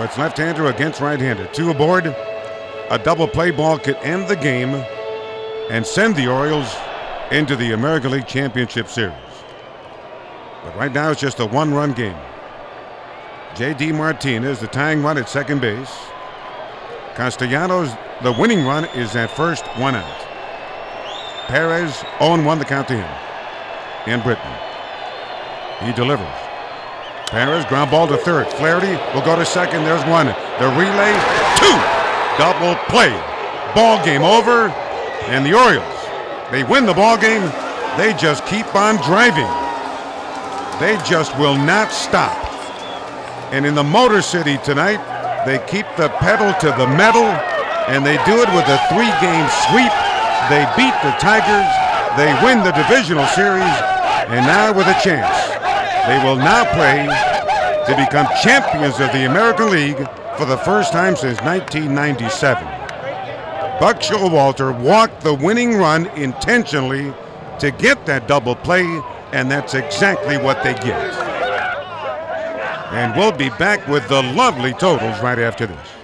it's left-hander against right-hander. 2 aboard. A double play ball could end the game and send the Orioles into the American League Championship Series. But right now it's just a 1-run game. J.D. Martinez, the tying run at second base. Castellanos, the winning run, is at first, 1 out. Perez, 0-1 the count to him. And Britton. He delivers. Perez, ground ball to third. Flaherty will go to second. There's 1. The relay, 2. Double play. Ball game over. And the Orioles, they win the ball game. They just keep on driving. They just will not stop. And in the Motor City tonight, they keep the pedal to the metal, and they do it with a 3-game sweep. They beat the Tigers. They win the divisional series, and now with a chance, they will now play to become champions of the American League for the first time since 1997. Buck Showalter walked the winning run intentionally to get that double play, and that's exactly what they get. And we'll be back with the lovely totals right after this.